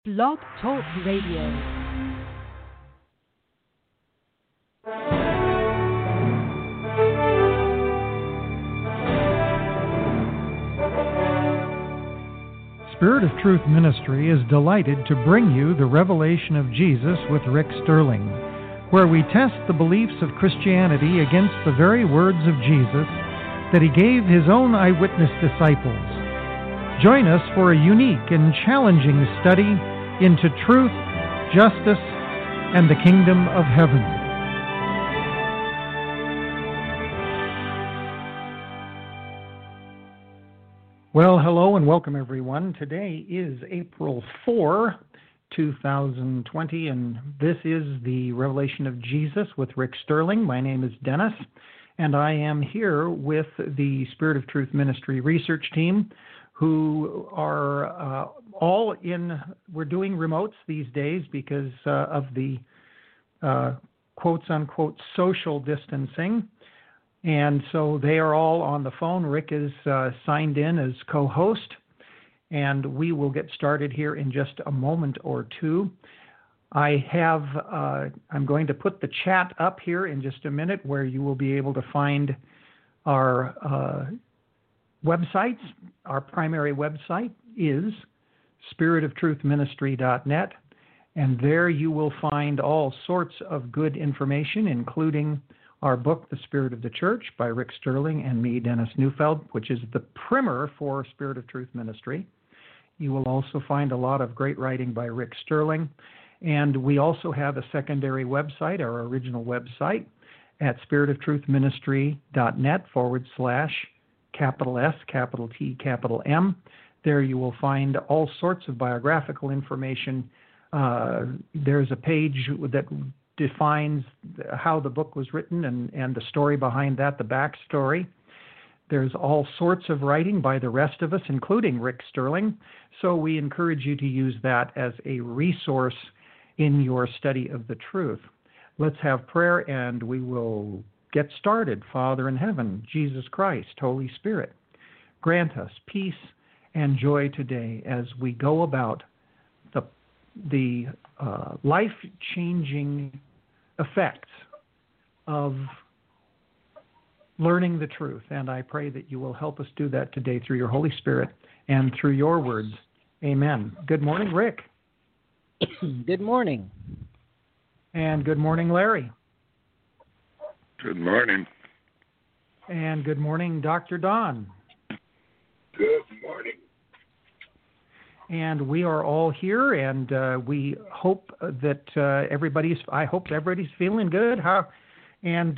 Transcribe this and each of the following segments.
Blog Talk Radio. Spirit of Truth Ministry is delighted to bring you the Revelation of Jesus with Rick Sterling, where we test the beliefs of Christianity against the very words of Jesus that he gave his own eyewitness disciples. Join us for a unique and challenging study into truth, justice, and the kingdom of heaven. Well, hello and welcome, everyone. Today is April 4, 2020, and this is the Revelation of Jesus with Rick Sterling. My name is Dennis, and I am here with the Spirit of Truth Ministry research team, who are all in, we're doing remotes these days because of the quotes-unquote social distancing. And so they are all on the phone. Rick is signed in as co-host, and we will get started here in just a moment or two. I'm going to put the chat up here in just a minute where you will be able to find our websites. Our primary website is spiritoftruthministry.net, and there you will find all sorts of good information, including our book, The Spirit of the Church, by Rick Sterling and me, Dennis Neufeld, which is the primer for Spirit of Truth Ministry. You will also find a lot of great writing by Rick Sterling, and we also have a secondary website, our original website, at spiritoftruthministry.net /capital S, capital T, capital M. There you will find all sorts of biographical information. There's a page that defines how the book was written and the story behind that, the backstory. There's all sorts of writing by the rest of us, including Rick Sterling. So we encourage you to use that as a resource in your study of the truth. Let's have prayer and we will get started. Father in heaven, Jesus Christ, Holy Spirit, grant us peace and joy today as we go about the life-changing effects of learning the truth. And I pray that you will help us do that today through your Holy Spirit and through your words. Amen. Good morning, Rick. Good morning. And good morning, Larry. Good morning. And good morning, Dr. Don. Good morning. And we are all here, and we hope that everybody's feeling good and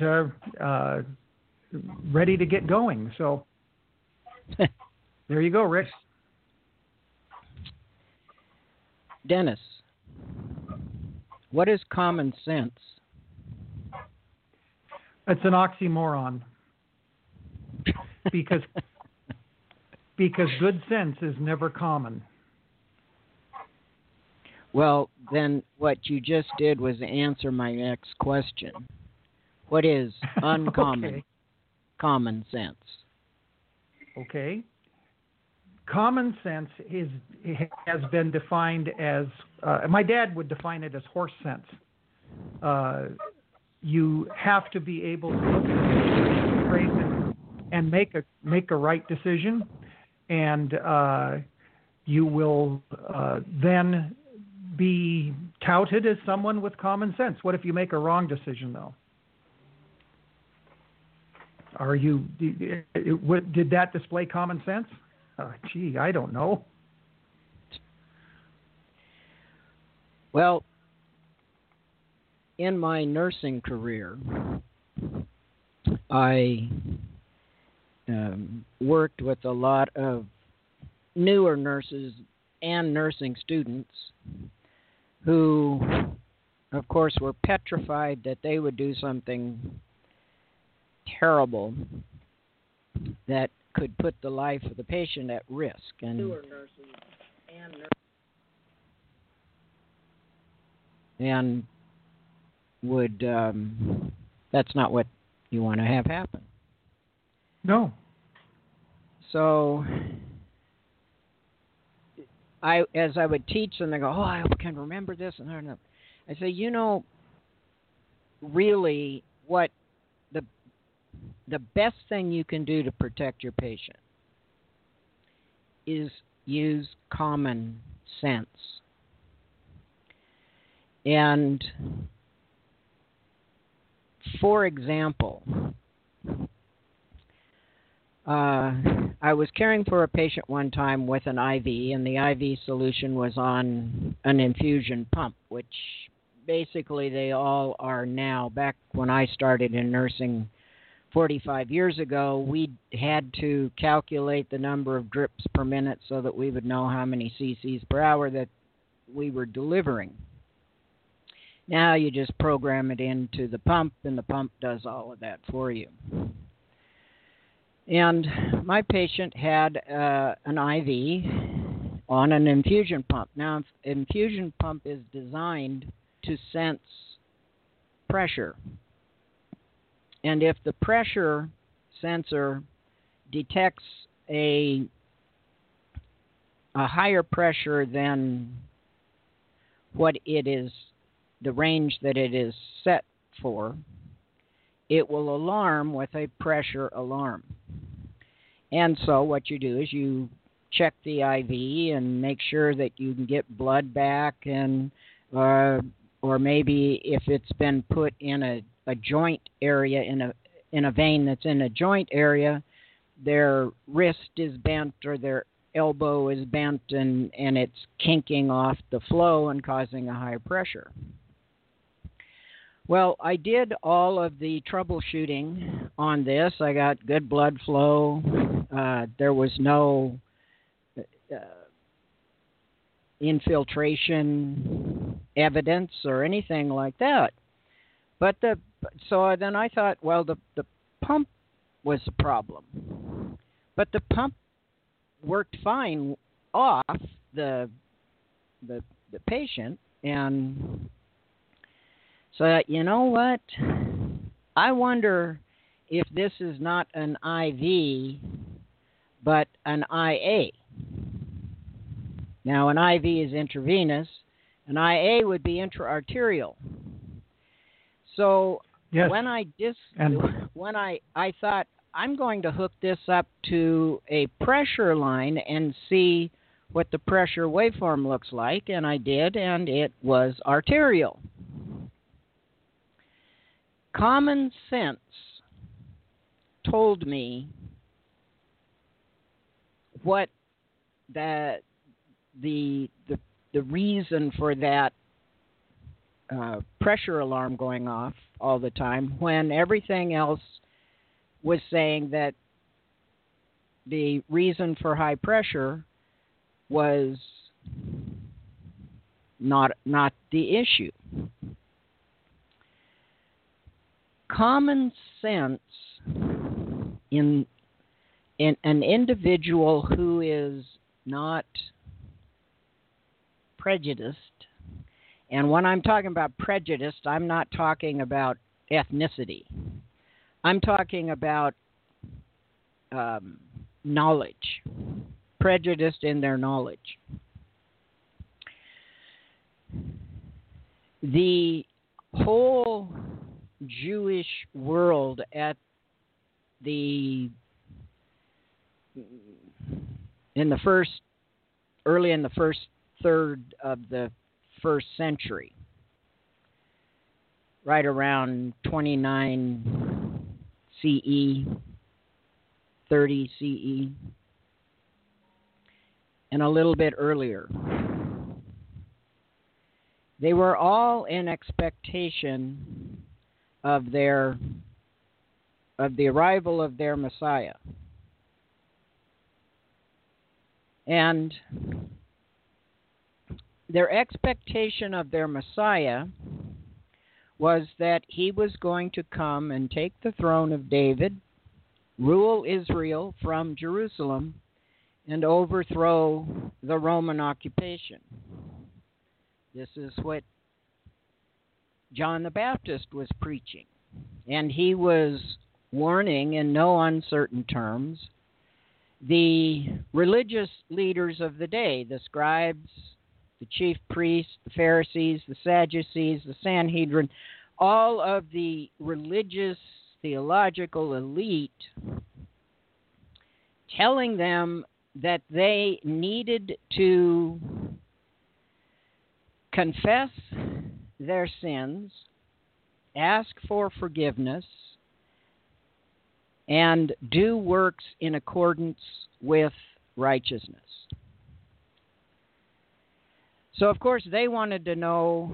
ready to get going. So there you go, Rick. Dennis, what is common sense? It's an oxymoron because good sense is never common. Well, then what you just did was answer my next question. What is uncommon common sense? Okay. Common sense has been defined as, my dad would define it as horse sense. You have to be able to look at the situation and make a right decision, and you will then be touted as someone with common sense. What if you make a wrong decision, though? Did that display common sense? Gee, I don't know. Well, in my nursing career, I worked with a lot of newer nurses and nursing students who, of course, were petrified that they would do something terrible that could put the life of the patient at risk. And newer nurses and would that's not what you want to have happen. No. So as I would teach them, they go, "Oh, I can remember this," and I don't know. I say, really, what the best thing you can do to protect your patient is use common sense. And for example, I was caring for a patient one time with an IV, and the IV solution was on an infusion pump, which basically they all are now. Back when I started in nursing 45 years ago, we had to calculate the number of drips per minute so that we would know how many cc's per hour that we were delivering. Now you just program it into the pump, and the pump does all of that for you. And my patient had an IV on an infusion pump. Now, an infusion pump is designed to sense pressure. And if the pressure sensor detects a higher pressure than what it is, the range that it is set for, it will alarm with a pressure alarm. And so what you do is you check the IV and make sure that you can get blood back, and or maybe if it's been put in a joint area, in a vein that's in a joint area, their wrist is bent or their elbow is bent, and it's kinking off the flow and causing a higher pressure. Well, I did all of the troubleshooting on this. I got good blood flow. There was no infiltration evidence or anything like that. But so then I thought, well, the pump was the problem. But the pump worked fine off the patient, and so you know what? I wonder if this is not an IV, but an IA. Now, an IV is intravenous. An IA would be intra-arterial. So yes. when I thought, I'm going to hook this up to a pressure line and see what the pressure waveform looks like, and I did, and it was arterial. Common sense told me what the reason for that pressure alarm going off all the time, when everything else was saying that the reason for high pressure was not the issue. Common sense in an individual who is not prejudiced, and when I'm talking about prejudiced, I'm not talking about ethnicity. I'm talking about knowledge, prejudiced in their knowledge. The whole Jewish world early in the first third of the first century, right around 29 CE, 30 CE, and a little bit earlier. They were all in expectation of the arrival of their Messiah. And their expectation of their Messiah was that he was going to come and take the throne of David, rule Israel from Jerusalem, and overthrow the Roman occupation. This is what John the Baptist was preaching. And he was warning in no uncertain terms the religious leaders of the day, the scribes, the chief priests, the Pharisees, the Sadducees, the Sanhedrin, all of the religious, theological elite, telling them that they needed to confess their sins, ask for forgiveness, and do works in accordance with righteousness. So, of course, they wanted to know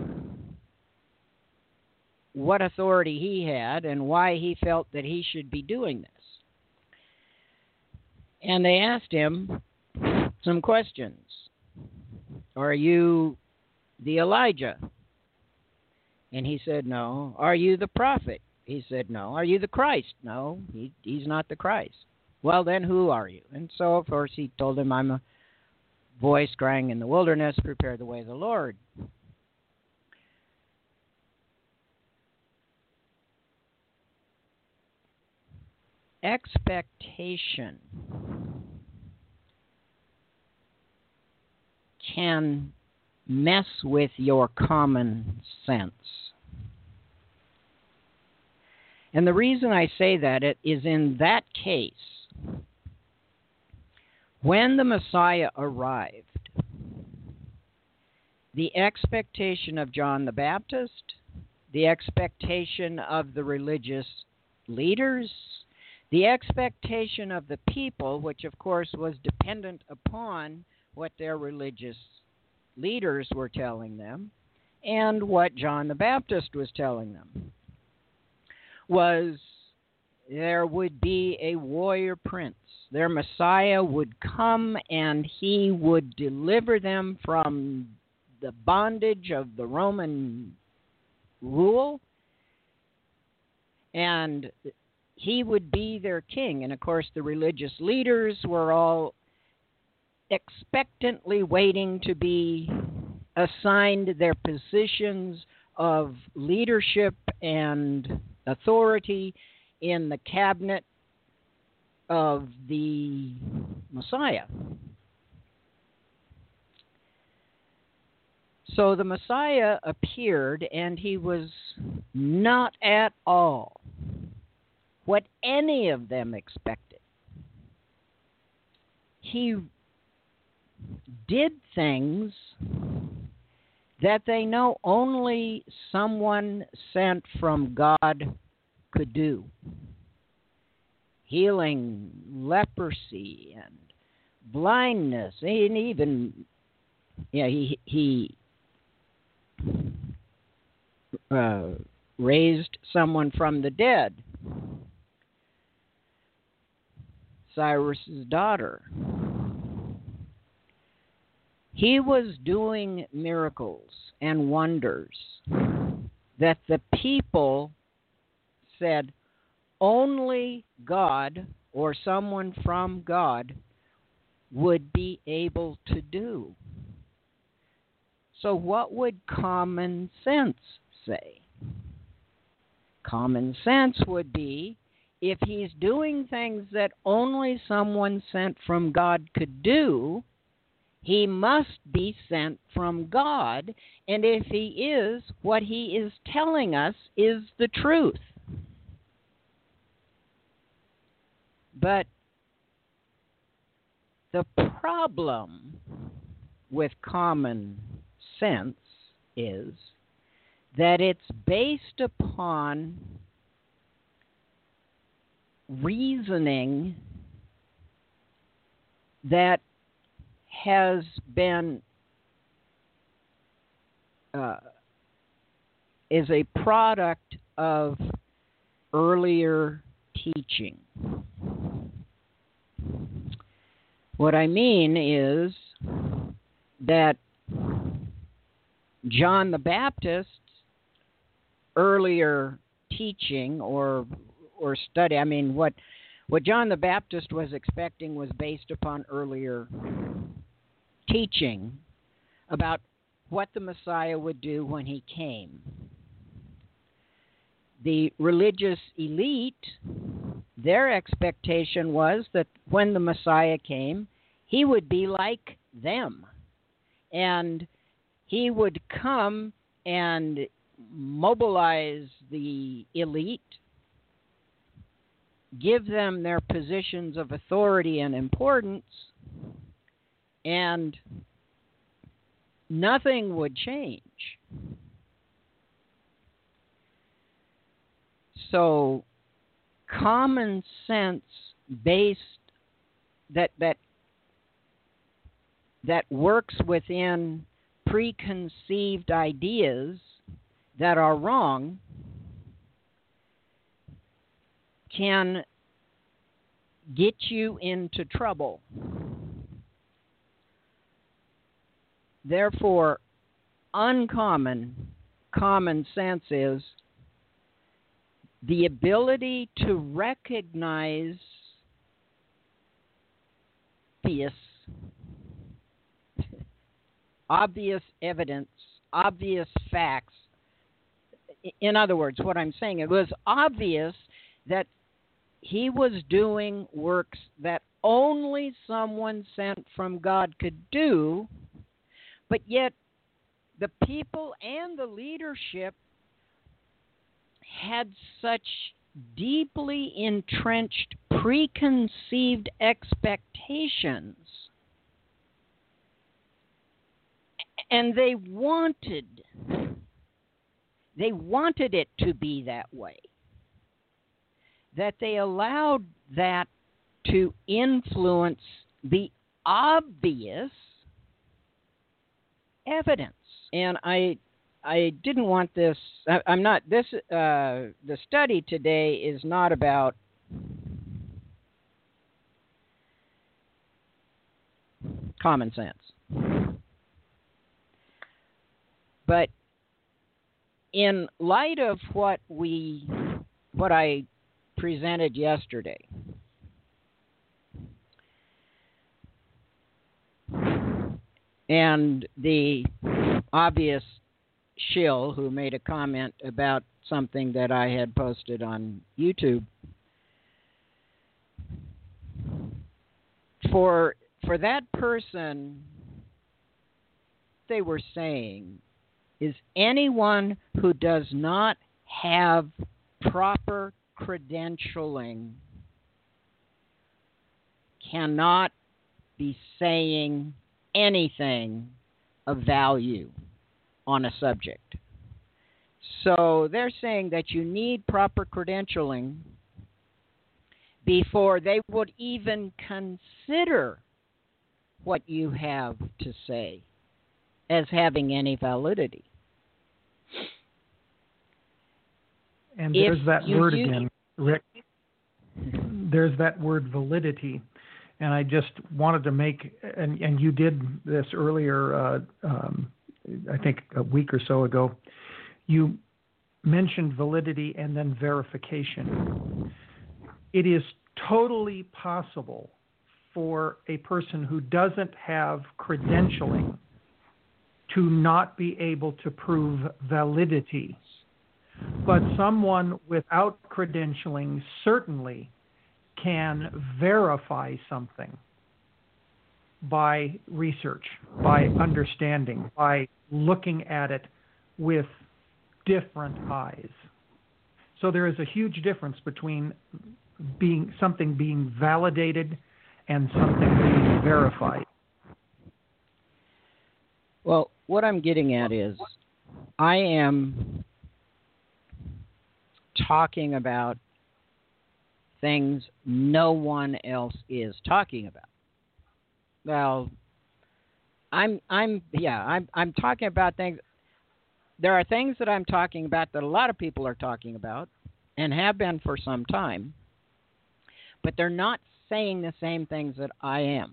what authority he had and why he felt that he should be doing this. And they asked him some questions. Are you the Elijah? And he said, no. Are you the prophet? He said, no. Are you the Christ? No, he's not the Christ. Well, then who are you? And so, of course, he told him, I'm a voice crying in the wilderness, prepare the way of the Lord. Expectation can mess with your common sense. And the reason I say that is in that case, when the Messiah arrived, the expectation of John the Baptist, the expectation of the religious leaders, the expectation of the people, which of course was dependent upon what their religious leaders were telling them, and what John the Baptist was telling them, was there would be a warrior prince. Their Messiah would come and he would deliver them from the bondage of the Roman rule, and he would be their king. And of course, the religious leaders were all expectantly waiting to be assigned their positions of leadership and authority in the cabinet of the Messiah. So the Messiah appeared, and he was not at all what any of them expected. He did things that they know only someone sent from God could do. Healing leprosy and blindness, and even he raised someone from the dead, Cyrus's daughter. He was doing miracles and wonders that the people said only God or someone from God would be able to do. So what would common sense say? Common sense would be, if he's doing things that only someone sent from God could do, he must be sent from God, and if he is, what he is telling us is the truth. But the problem with common sense is that it's based upon reasoning that has been is a product of earlier teaching. What I mean is that John the Baptist's earlier teaching or study, I mean, what John the Baptist was expecting was based upon earlier teaching about what the Messiah would do when he came. The religious elite their expectation was that when the Messiah came, he would be like them. And he would come and mobilize the elite, give them their positions of authority and importance, and nothing would change. So common sense based that works within preconceived ideas that are wrong can get you into trouble. Therefore, common sense is the ability to recognize obvious evidence, obvious facts. In other words, what I'm saying, it was obvious that he was doing works that only someone sent from God could do, but yet the people and the leadership had such deeply entrenched preconceived expectations, and they wanted it to be that way, that they allowed that to influence the obvious evidence. And I didn't want this. I'm not this. The study today is not about common sense, but in light of what I presented yesterday, and the obvious shill who made a comment about something that I had posted on YouTube, for that person, they were saying, is anyone who does not have proper credentialing cannot be saying anything of value on a subject. So they're saying that you need proper credentialing before they would even consider what you have to say as having any validity. And there's that word again, Rick. There's that word validity. And I just wanted to make, and you did this earlier, I think a week or so ago, you mentioned validity and then verification. It is totally possible for a person who doesn't have credentialing to not be able to prove validity. But someone without credentialing certainly can verify something by research, by understanding, by looking at it with different eyes. So there is a huge difference between something being validated and something being verified. Well, what I'm getting at is I am talking about things no one else is talking about. Well, I'm talking about things. There are things that I'm talking about that a lot of people are talking about and have been for some time, but they're not saying the same things that I am.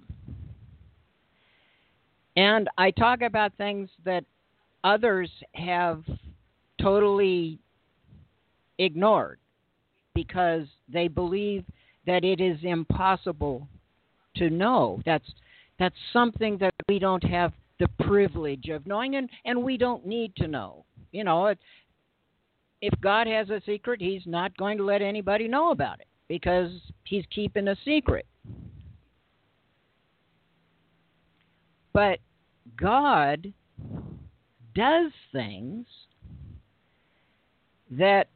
And I talk about things that others have totally ignored because they believe that it is impossible to know. That's something that we don't have the privilege of knowing, and we don't need to know. You know, if God has a secret, he's not going to let anybody know about it. because he's keeping a secret. But God does things that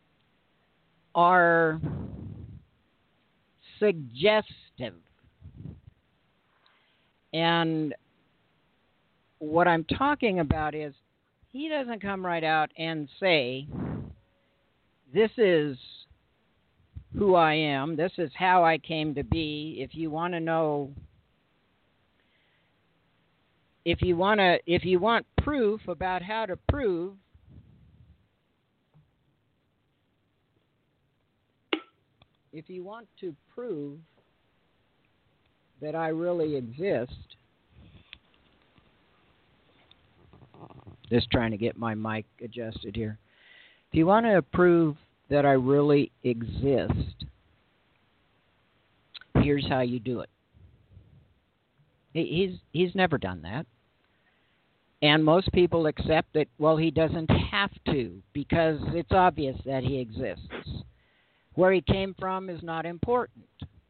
are suggestive. And what I'm talking about is he doesn't come right out and say, this is who I am, this is how I came to be. If you want to know, if you want proof about how to prove, if you want to prove that I really exist, just trying to get my mic adjusted here. If you want to prove that I really exist, here's how you do it. He's never done that. And most people accept that, well, he doesn't have to because it's obvious that he exists. Where he came from is not important.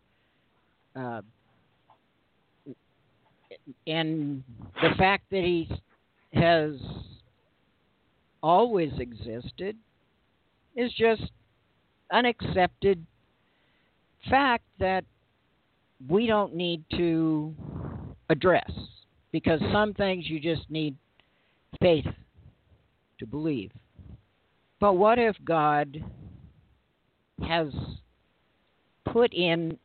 And the fact that he has always existed is just an accepted fact that we don't need to address, because some things you just need faith to believe. But what if God has put in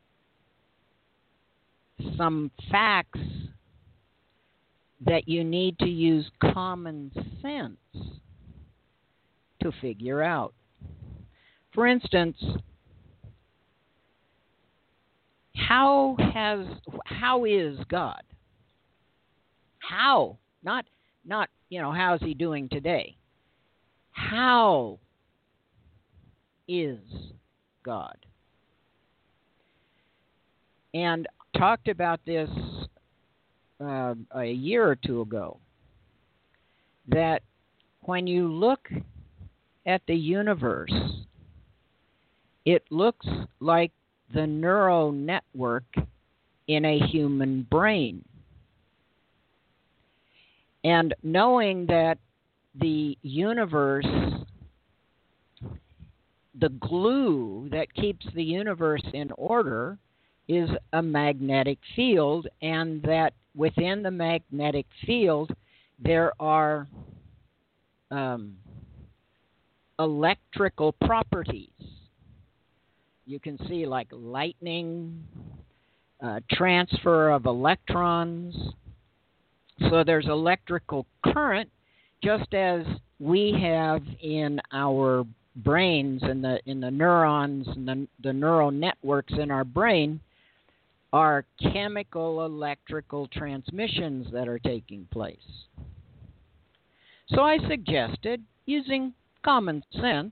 some facts that you need to use common sense to figure out? For instance, how is God? How? Not how's he doing today? How is God? And talked about this a year or two ago, that when you look at the universe, it looks like the neural network in a human brain. And knowing that the universe, the glue that keeps the universe in order is a magnetic field, and that within the magnetic field there are electrical properties. You can see like lightning, transfer of electrons. So there's electrical current, just as we have in our brains, and in the neurons and the neural networks in our brain are chemical electrical transmissions that are taking place. So I suggested, using common sense,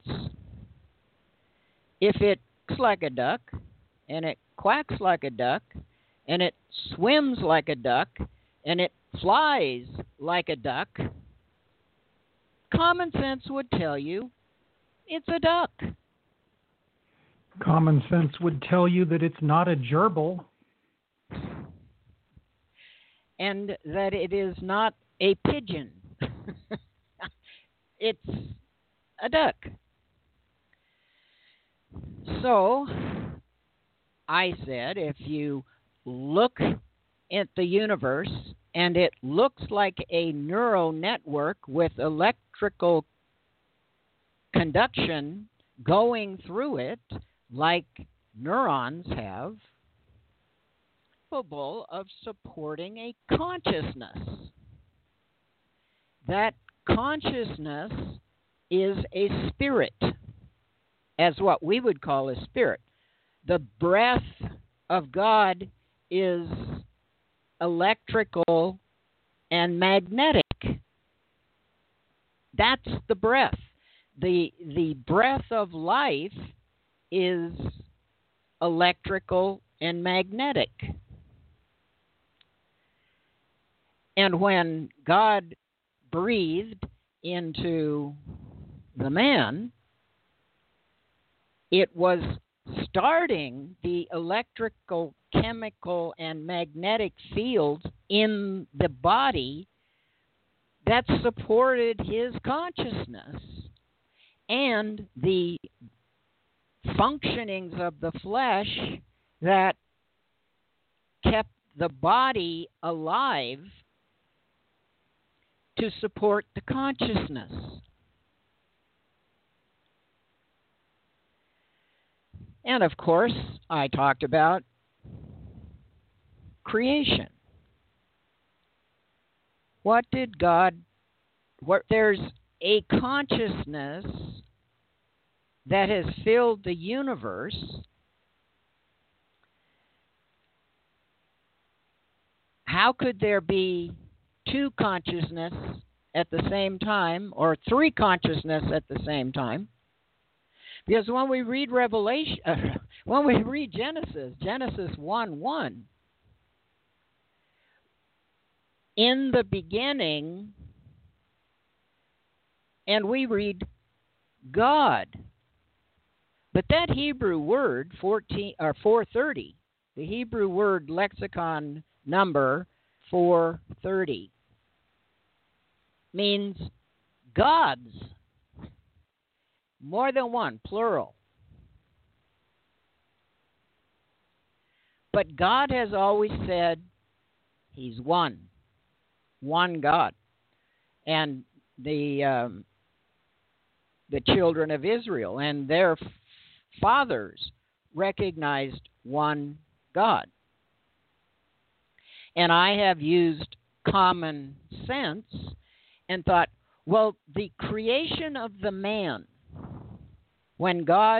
if it looks like a duck, and it quacks like a duck, and it swims like a duck, and it flies like a duck, common sense would tell you it's a duck. Common sense would tell you that it's not a gerbil. And that it is not a pigeon. It's a duck. So I said, if you look at the universe and it looks like a neural network with electrical conduction going through it, like neurons have, capable of supporting a consciousness. That consciousness is a spirit, as what we would call a spirit. The breath of God is electrical and magnetic. That's the breath. The breath of life is electrical and magnetic. And when God breathed into the man, it was starting the electrical, chemical, and magnetic fields in the body that supported his consciousness and the functionings of the flesh that kept the body alive to support the consciousness. And of course, I talked about creation. There's a consciousness that has filled the universe. How could there be two consciousness at the same time, or three consciousness at the same time? Because when we read Genesis 1:1, in the beginning, and we read God. But that Hebrew word 430, the Hebrew word lexicon number 430, means gods. More than one, plural. But God has always said he's one God. And the children of Israel and their fathers recognized one God. And I have used common sense and thought, well, the creation of the man, when God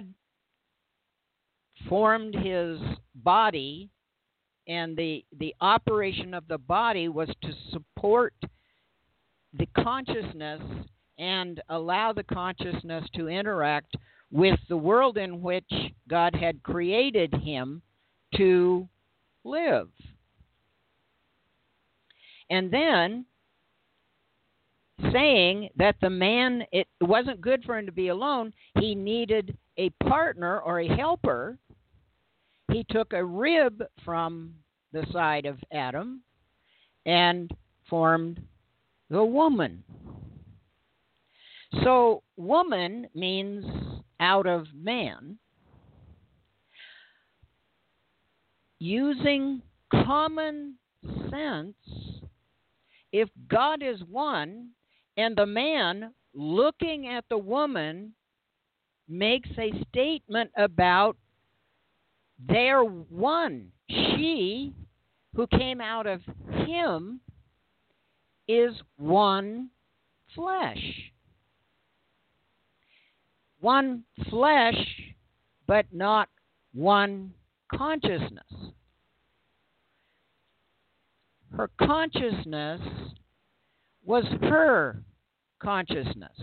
formed his body, and the operation of the body was to support the consciousness and allow the consciousness to interact with the world in which God had created him to live. And then saying that the man, it wasn't good for him to be alone, he needed a partner or a helper. He took a rib from the side of Adam and formed the woman. So woman means out of man. Using common sense, if God is one and the man looking at the woman makes a statement about they're one. She, who came out of him, is one flesh. One flesh, but not one consciousness. Her consciousness was her consciousness.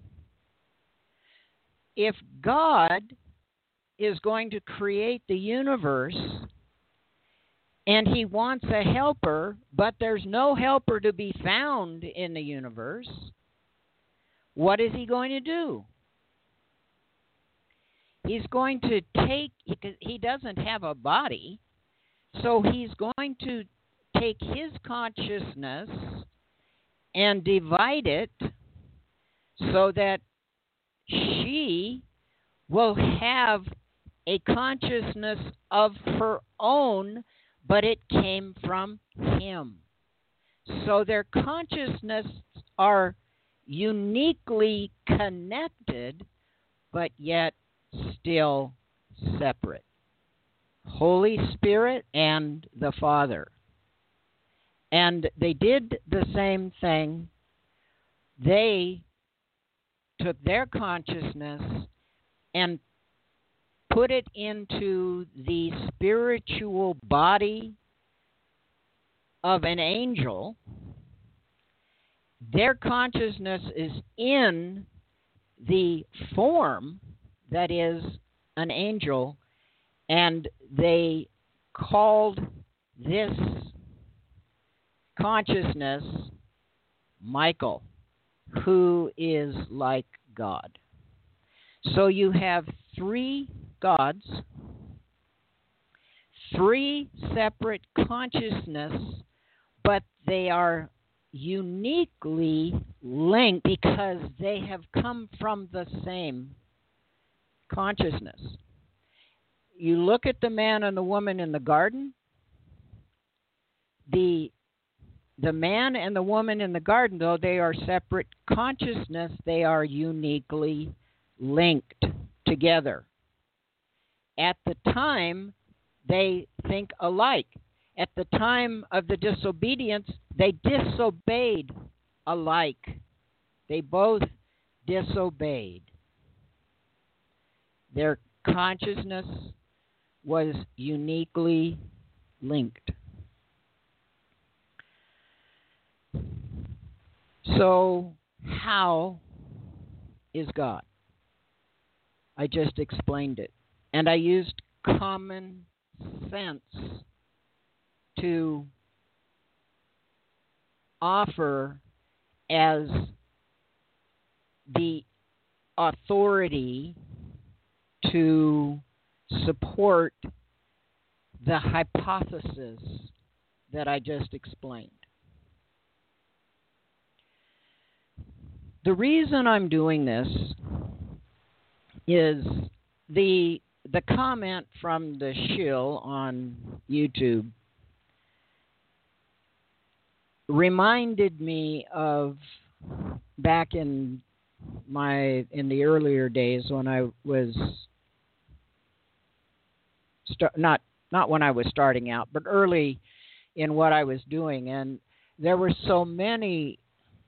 If God is going to create the universe and he wants a helper, but there's no helper to be found in the universe, what is he going to do? He's going to he doesn't have a body, so he's going to take his consciousness and divide it so that she will have a consciousness of her own, but it came from him. So their consciousnesses are uniquely connected, but yet still separate. Holy Spirit and the Father. And they did the same thing. They took their consciousness and put it into the spiritual body of an angel. Their consciousness is in the form that is an angel, and they called this consciousness Michael, who is like God. So you have three gods three separate consciousness, but they are uniquely linked because they have come from the same consciousness. You look at the man and the woman in the garden, the man and the woman in the garden, though they are separate consciousness, they are uniquely linked together. At the time, they think alike. At the time of the disobedience, they disobeyed alike. They both disobeyed. Their consciousness was uniquely linked. So, how is God? I just explained it. And I used common sense to offer as the authority to support the hypothesis that I just explained. The reason I'm doing this is the comment from the shill on YouTube reminded me of back in the earlier days when I was not when I was starting out, but early in what I was doing, and there were so many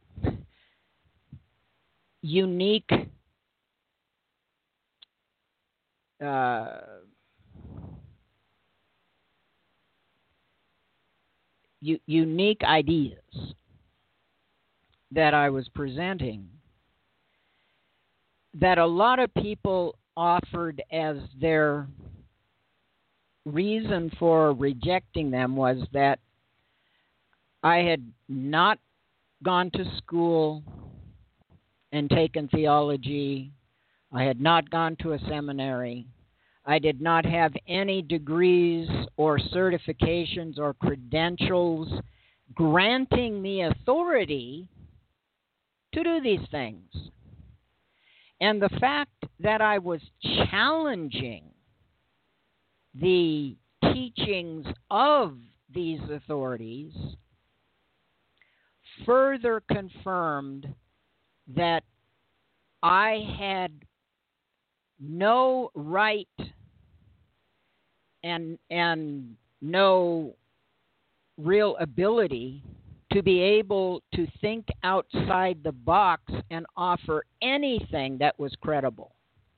unique unique ideas that I was presenting that a lot of people offered as their reason for rejecting them was that I had not gone to school and taken theology. I had not gone to a seminary. I did not have any degrees or certifications or credentials granting me authority to do these things. And the fact that I was challenging the teachings of these authorities further confirmed that I had no right and no real ability to be able to think outside the box and offer anything that was credible.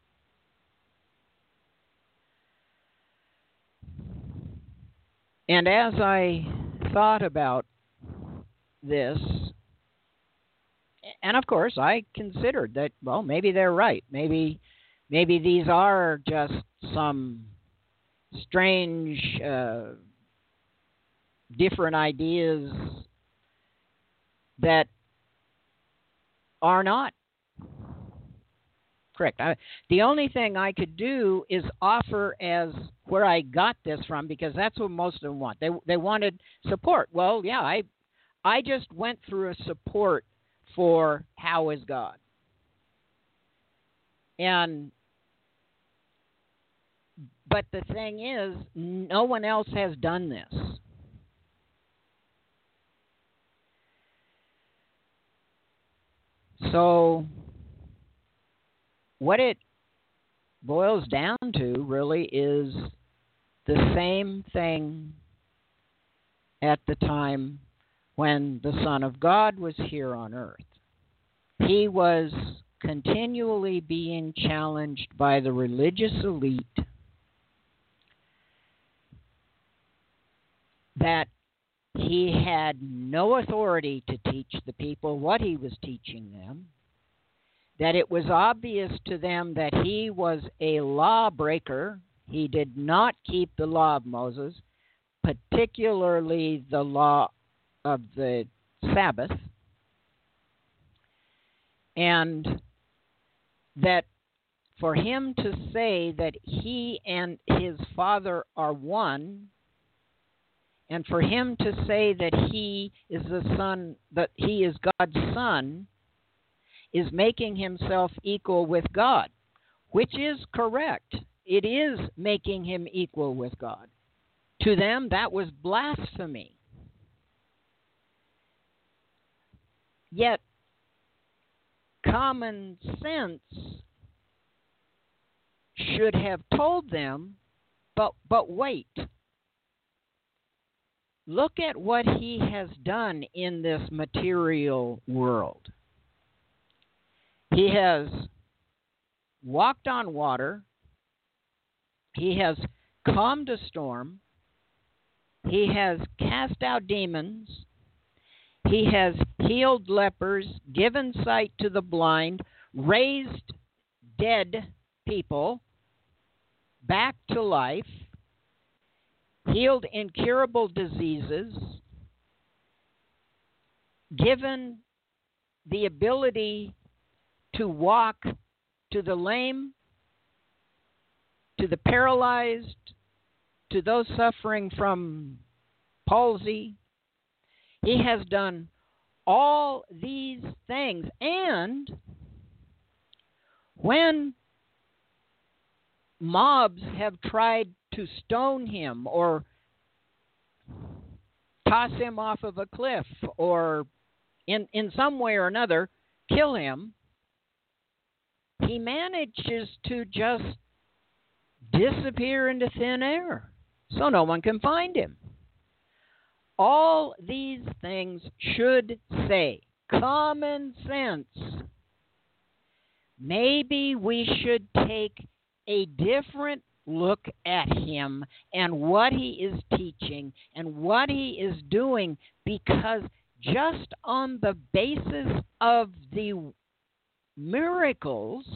And as I thought about this, and of course I considered that, well, maybe they're right. Maybe these are just some strange, different ideas that are not correct. The only thing I could do is offer as where I got this from, because that's what most of them want. They wanted support. Well, yeah, I just went through a support for how is God. But the thing is, no one else has done this. So what it boils down to really is the same thing at the time when the Son of God was here on earth. He was continually being challenged by the religious elite that he had no authority to teach the people what he was teaching them, that it was obvious to them that he was a lawbreaker. He did not keep the law of Moses, particularly the law of the Sabbath, and that for him to say that he and his Father are one And for him to say that he is the son, that he is God's son, is making himself equal with God, which is correct. It is making him equal with God. To them, that was blasphemy. Yet, common sense should have told them, but wait. Look at what he has done in this material world. He has walked on water. He has calmed a storm. He has cast out demons. He has healed lepers, given sight to the blind, raised dead people back to life, healed incurable diseases, given the ability to walk to the lame, to the paralyzed, to those suffering from palsy. He has done all these things. And when mobs have tried to stone him or toss him off of a cliff or in some way or another kill him, he manages to just disappear into thin air so no one can find him. All these things should say, common sense, maybe we should take a different look at him and what he is teaching and what he is doing, because just on the basis of the miracles,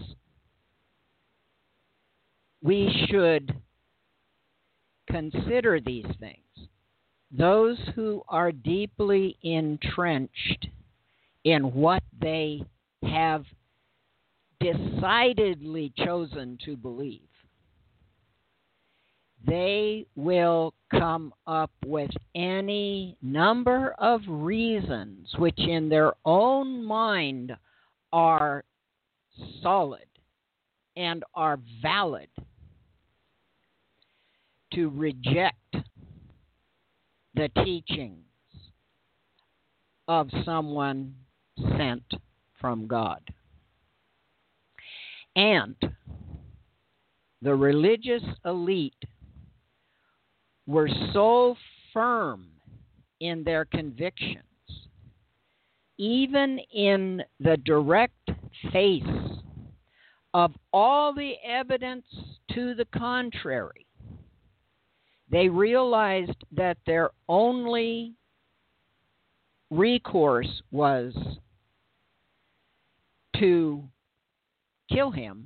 we should consider these things. Those who are deeply entrenched in what they have decidedly chosen to believe, they will come up with any number of reasons which in their own mind are solid and are valid to reject the teachings of someone sent from God. And the religious elite were so firm in their convictions, even in the direct face of all the evidence to the contrary. They realized that their only recourse was to kill him,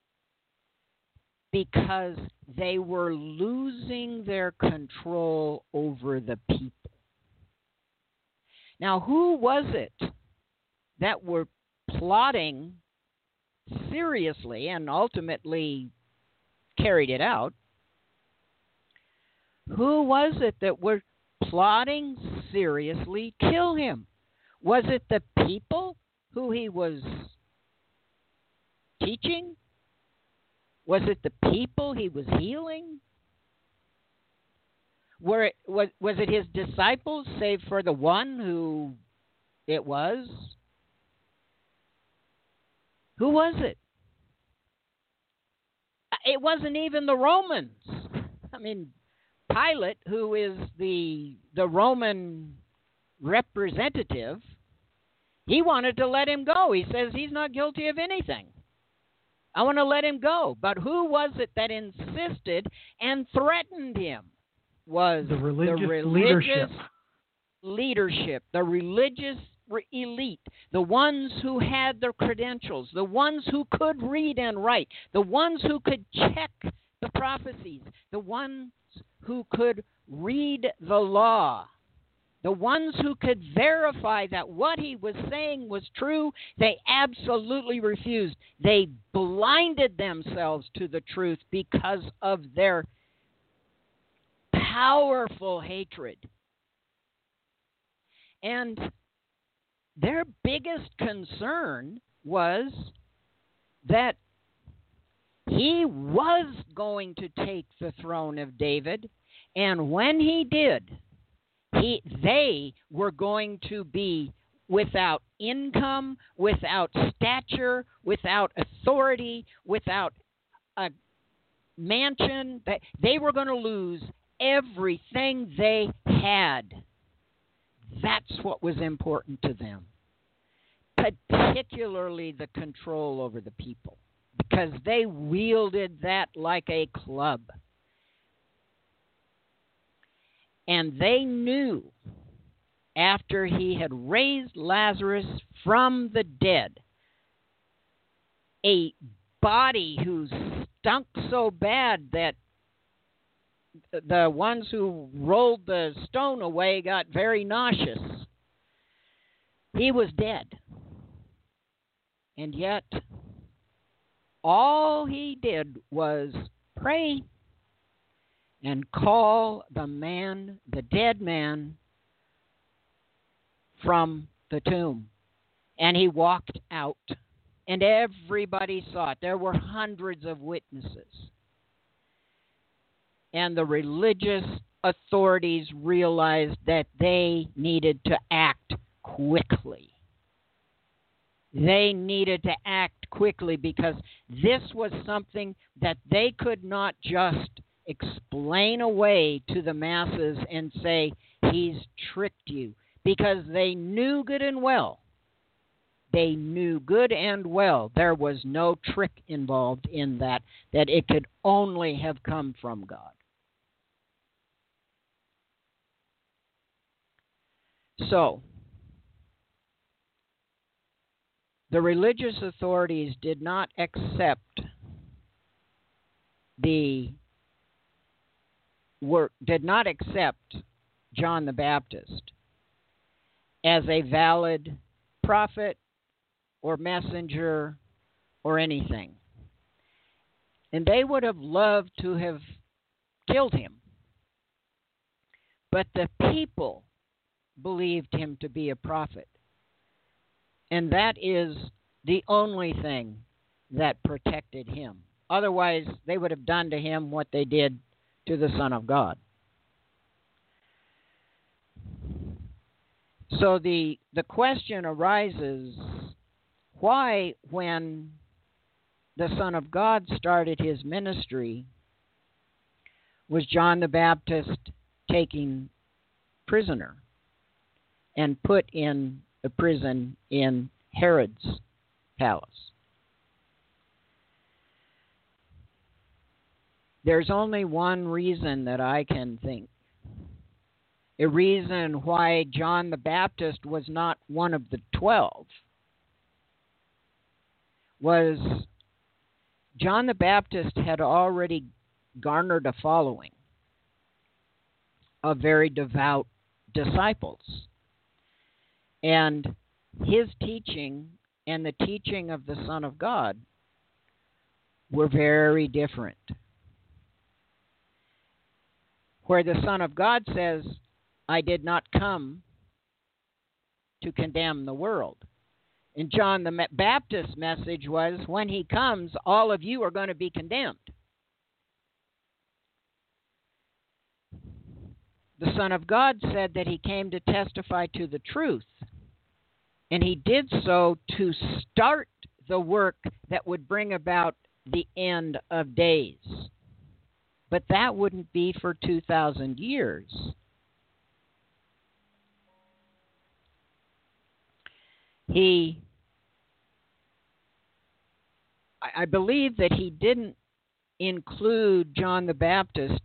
because they were losing their control over the people. Now, who was it that were plotting seriously and ultimately carried it out? Who was it that were plotting seriously to kill him? Was it the people who he was teaching? Was it the people he was healing? Was it his disciples, save for the one who it was? Who was it? It wasn't even the Romans. I mean, Pilate, who is the Roman representative, he wanted to let him go. He says he's not guilty of anything. I want to let him go. But who was it that insisted and threatened him? Was the religious leadership, the religious elite, the ones who had the credentials, the ones who could read and write, the ones who could check the prophecies, the ones who could read the law, the ones who could verify that what he was saying was true. They absolutely refused. They blinded themselves to the truth because of their powerful hatred. And their biggest concern was that he was going to take the throne of David, and when he did, they were going to be without income, without stature, without authority, without a mansion. They were going to lose everything they had. That's what was important to them, particularly the control over the people, because they wielded that like a club. And they knew after he had raised Lazarus from the dead, a body who stunk so bad that the ones who rolled the stone away got very nauseous. He was dead. And yet, all he did was pray and call the dead man, from the tomb. And he walked out. And everybody saw it. There were hundreds of witnesses. And the religious authorities realized that they needed to act quickly. They needed to act quickly because this was something that they could not just explain away to the masses and say, he's tricked you. Because they knew good and well. They knew good and well there was no trick involved in that it could only have come from God. So, the religious authorities did not accept John the Baptist as a valid prophet or messenger or anything. And they would have loved to have killed him. But the people believed him to be a prophet. And that is the only thing that protected him. Otherwise, they would have done to him what they did to the Son of God. So the question arises, why, when the Son of God started his ministry, was John the Baptist taken prisoner and put in a prison in Herod's palace? There's only one reason that I can think. A reason why John the Baptist was not one of the 12 was John the Baptist had already garnered a following of very devout disciples. And his teaching and the teaching of the Son of God were very different. Where the Son of God says, I did not come to condemn the world. And John the Baptist's message was, when he comes, all of you are going to be condemned. The Son of God said that he came to testify to the truth. And he did so to start the work that would bring about the end of days. But that wouldn't be for 2,000 years. I believe that he didn't include John the Baptist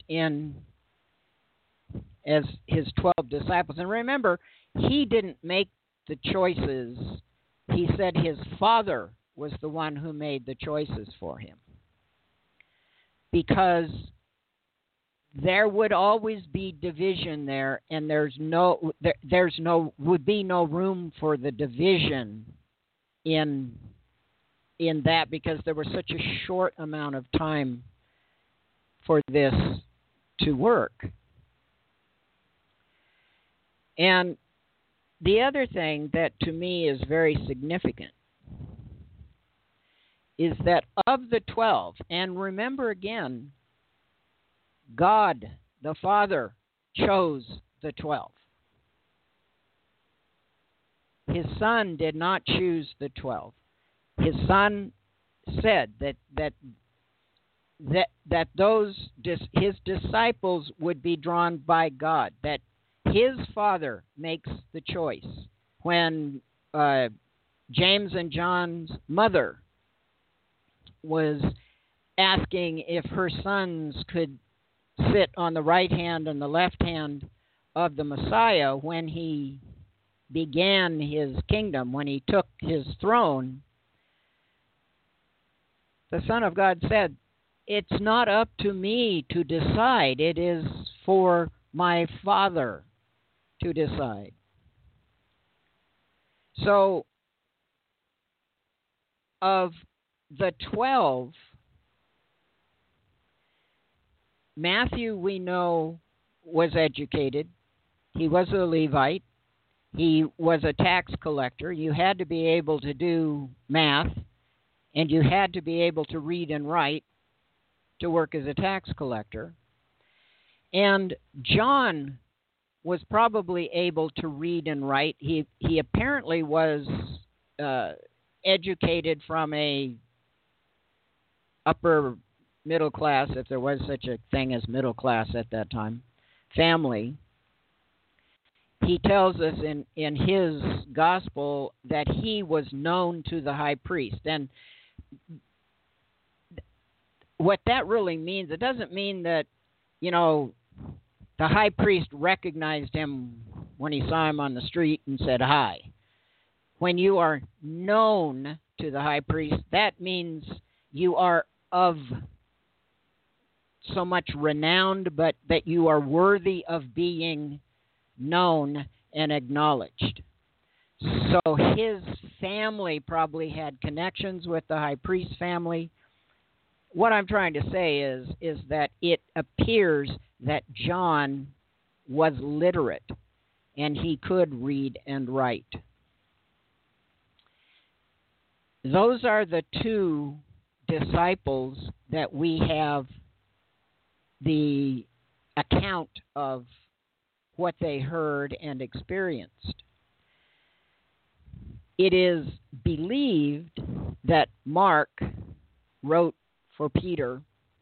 as his 12 disciples. And remember, he didn't make the choices. He said his Father was the one who made the choices for him. Because there would always be division there, and would be no room for the division in that, because there was such a short amount of time for this to work. And the other thing that to me is very significant is that of the 12, and remember again, God the Father chose the 12. His Son did not choose the 12. His Son said that his disciples would be drawn by God, that his Father makes the choice. When James and John's mother was asking if her sons could sit on the right hand and the left hand of the Messiah when he began his kingdom, when he took his throne, the Son of God said, "It's not up to me to decide. It is for my Father to decide." So, of the 12, Matthew, we know, was educated. He was a Levite. He was a tax collector. You had to be able to do math, and you had to be able to read and write to work as a tax collector. And John was probably able to read and write. He apparently was educated from a upper middle class, if there was such a thing as middle class at that time, family. He tells us in his gospel that he was known to the high priest. And what that really means, it doesn't mean that, the high priest recognized him when he saw him on the street and said hi. When you are known to the high priest, that means you are of so much renowned, but that you are worthy of being known and acknowledged. So his family probably had connections with the high priest family. What I'm trying to say is that it appears that John was literate and he could read and write. Those are the two disciples that we have the account of what they heard and experienced. It is believed that Mark wrote for Peter.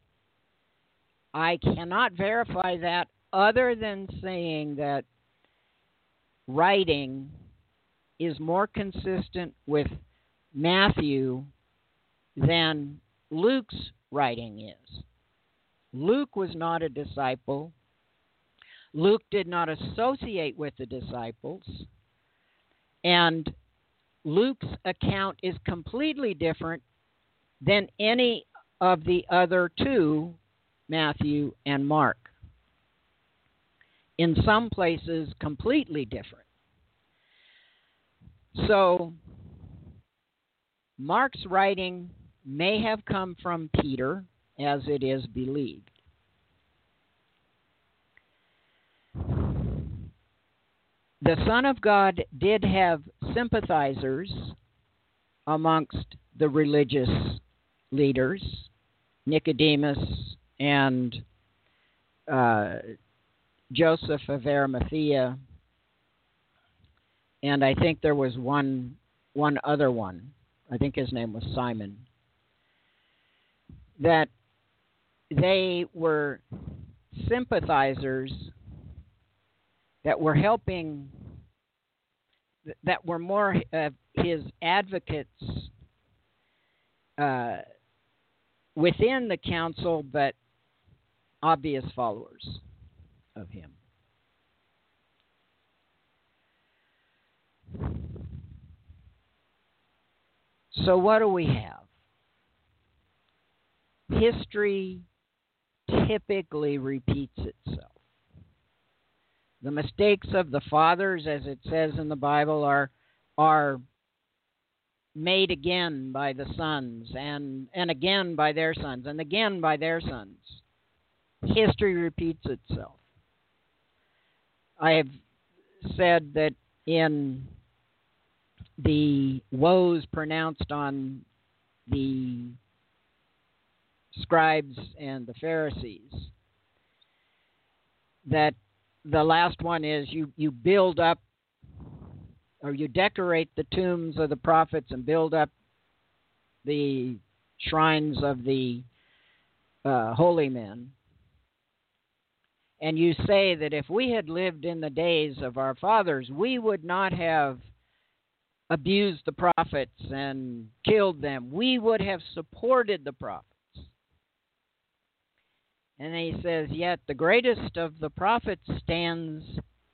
I cannot verify that other than saying that writing is more consistent with Matthew than Luke's writing is. Luke was not a disciple. Luke did not associate with the disciples. And Luke's account is completely different than any of the other two, Matthew and Mark. In some places, completely different. So, Mark's writing may have come from Peter, as it is believed. The Son of God did have sympathizers amongst the religious leaders, Nicodemus and Joseph of Arimathea, and I think there was one other one. I think his name was Simon. That they were sympathizers that were helping, that were more his advocates within the council, but obvious followers of him. So what do we have? History typically repeats itself. The mistakes of the fathers, as it says in the Bible, are made again by the sons, and again by their sons, and again by their sons. History repeats itself. I have said that in the woes pronounced on the scribes and the Pharisees, that the last one is you build up, or you decorate the tombs of the prophets and build up the shrines of the holy men. And you say that if we had lived in the days of our fathers, we would not have abused the prophets and killed them. We would have supported the prophets. And he says, yet the greatest of the prophets stands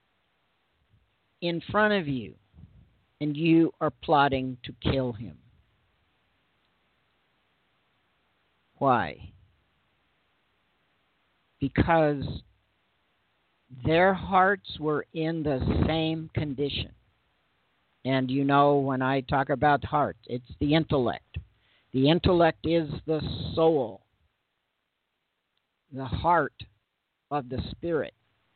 in front of you, and you are plotting to kill him. Why? Because their hearts were in the same condition. And you know, when I talk about heart, it's the intellect. The intellect is the soul, the heart of the spirit.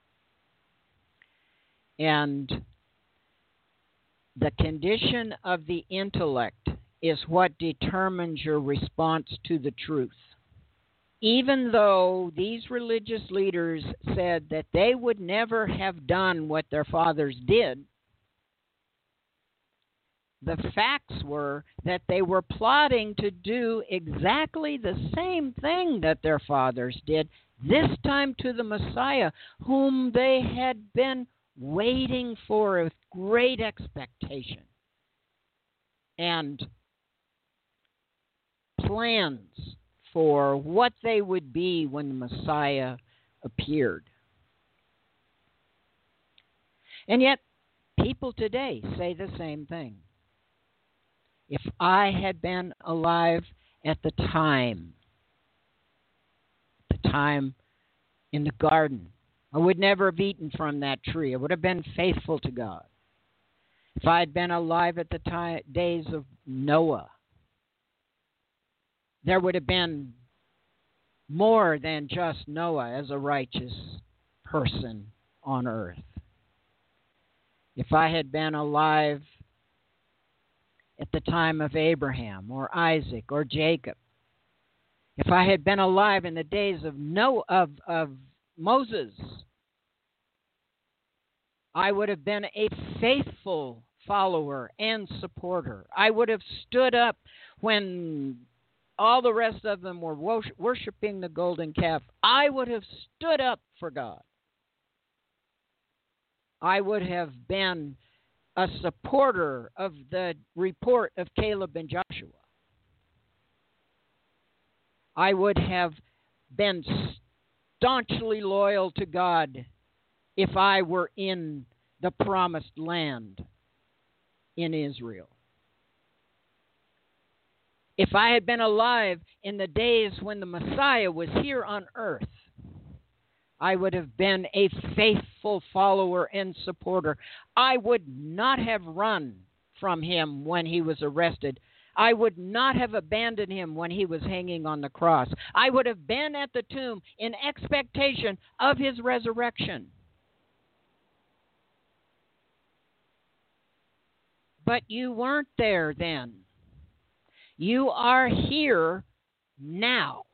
And the condition of the intellect is what determines your response to the truth. Even though these religious leaders said that they would never have done what their fathers did, the facts were that they were plotting to do exactly the same thing that their fathers did, this time to the Messiah, whom they had been waiting for with great expectation and plans for what they would be when the Messiah appeared. And yet, people today say the same thing. If I had been alive at the time in the garden, I would never have eaten from that tree. I would have been faithful to God. If I had been alive at the days of Noah, there would have been more than just Noah as a righteous person on earth. If I had been alive at the time of Abraham or Isaac or Jacob, if I had been alive in the days of Moses, I would have been a faithful follower and supporter. I would have stood up when all the rest of them were worshiping the golden calf. I would have stood up for God. I would have been a supporter of the report of Caleb and Joshua. I would have been staunchly loyal to God if I were in the promised land in Israel. If I had been alive in the days when the Messiah was here on earth, I would have been a faithful follower and supporter. I would not have run from him when he was arrested. I would not have abandoned him when he was hanging on the cross. I would have been at the tomb in expectation of his resurrection. But you weren't there then. You are here now.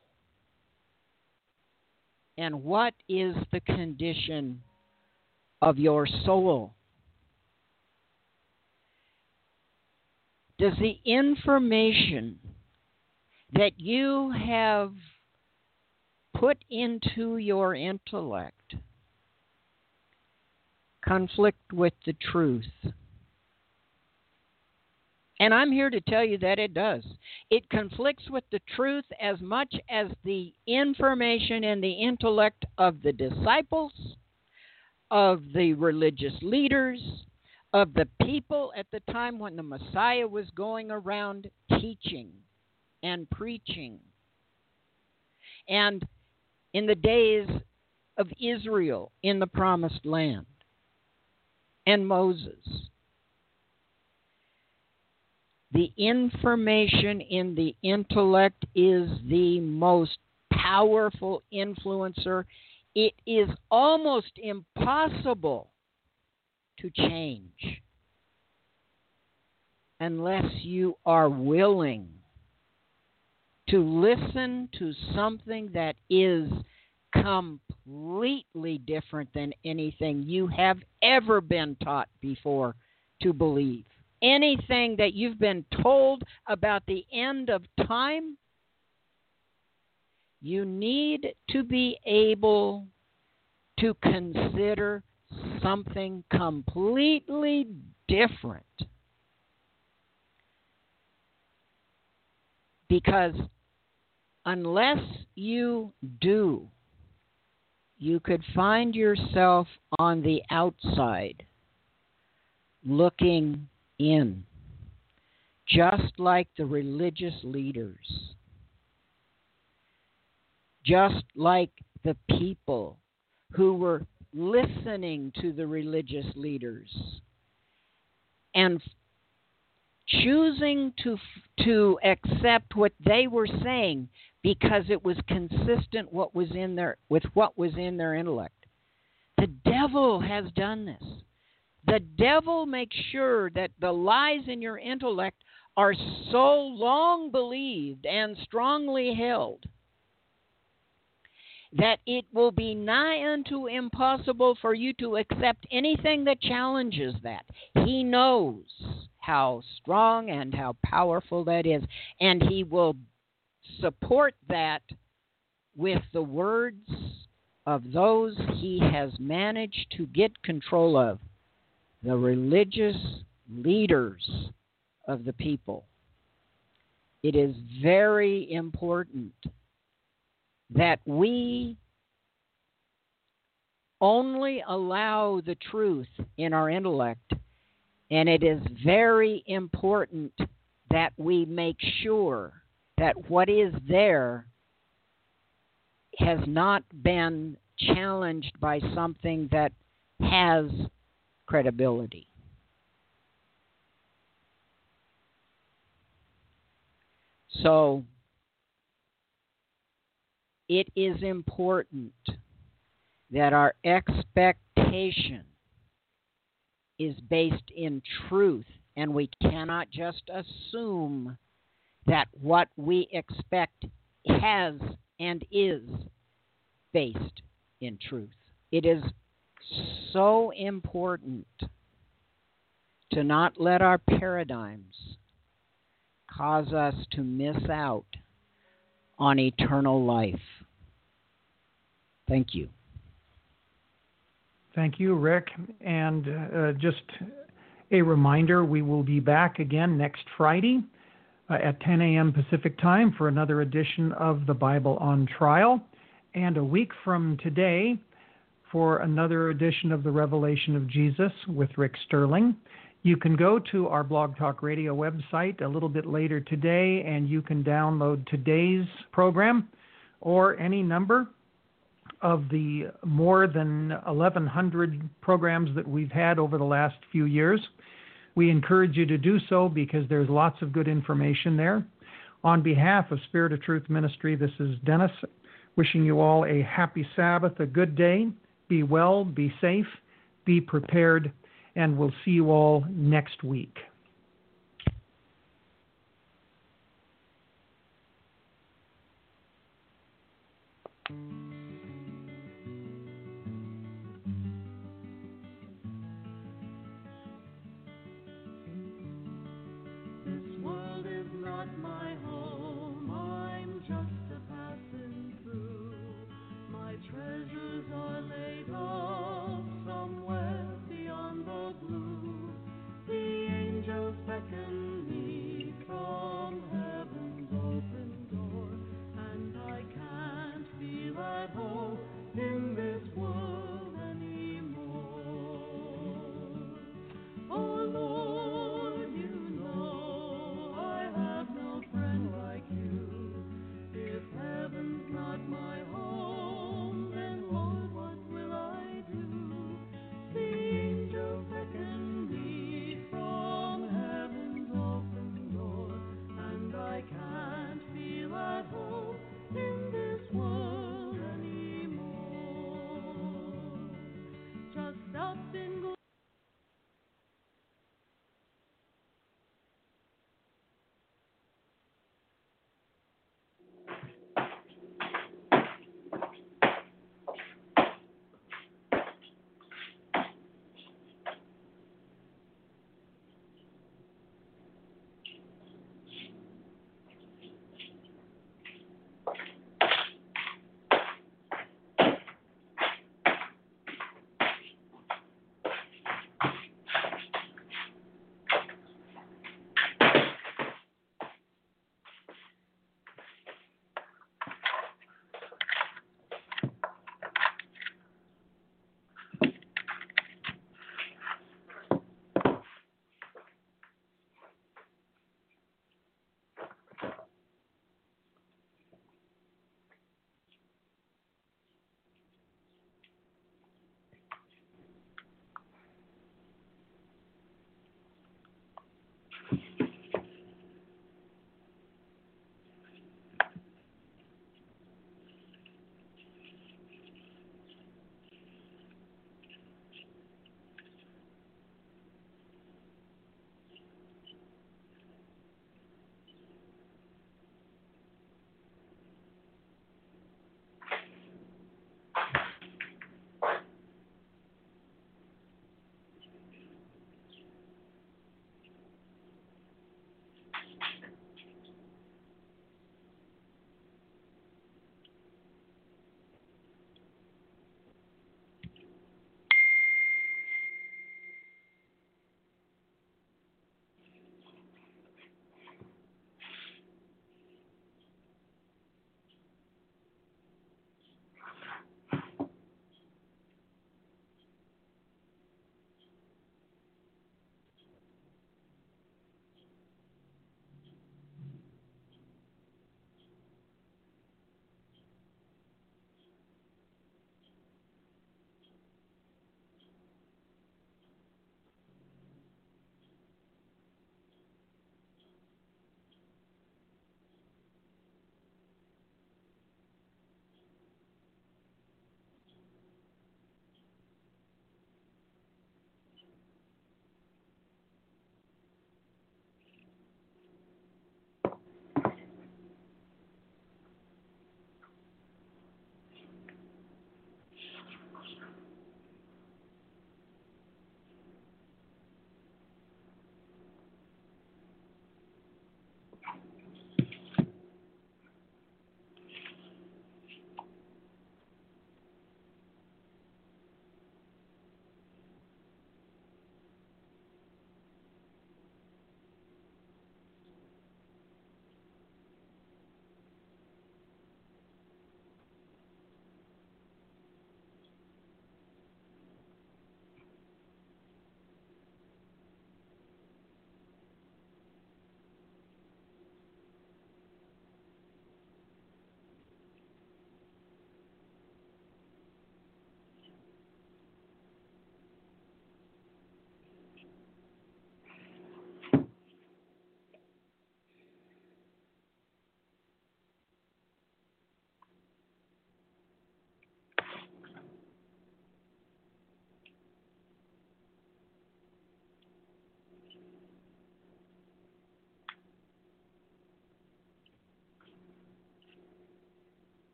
And what is the condition of your soul? Does the information that you have put into your intellect conflict with the truth? And I'm here to tell you that it does. It conflicts with the truth as much as the information and the intellect of the disciples, of the religious leaders, of the people at the time when the Messiah was going around teaching and preaching. And in the days of Israel in the Promised Land and Moses. The information in the intellect is the most powerful influencer. It is almost impossible to change unless you are willing to listen to something that is completely different than anything you have ever been taught before to believe. Anything that you've been told about the end of time, you need to be able to consider something completely different. Because unless you do, you could find yourself on the outside looking in, just like the religious leaders, just like the people who were listening to the religious leaders and choosing to accept what they were saying because it was consistent with what was in their intellect. The devil has done this. The devil makes sure that the lies in your intellect are so long believed and strongly held that it will be nigh unto impossible for you to accept anything that challenges that. He knows how strong and how powerful that is, and he will support that with the words of those he has managed to get control of, the religious leaders of the people. It is very important that we only allow the truth in our intellect, and it is very important that we make sure that what is there has not been challenged by something that has credibility. So it is important that our expectation is based in truth, and we cannot just assume that what we expect has and is based in truth. It is so important to not let our paradigms cause us to miss out on eternal life. Thank you. Thank you, Rick. And just a reminder, we will be back again next Friday at 10 a.m. Pacific time for another edition of the Bible on Trial, and a week from today for another edition of the Revelation of Jesus with Rick Sterling. You can go to our Blog Talk Radio website a little bit later today, and you can download today's program or any number of the more than 1,100 programs that we've had over the last few years. We encourage you to do so because there's lots of good information there. On behalf of Spirit of Truth Ministry, this is Dennis, wishing you all a happy Sabbath, a good day. Be well, be safe, be prepared, and we'll see you all next week.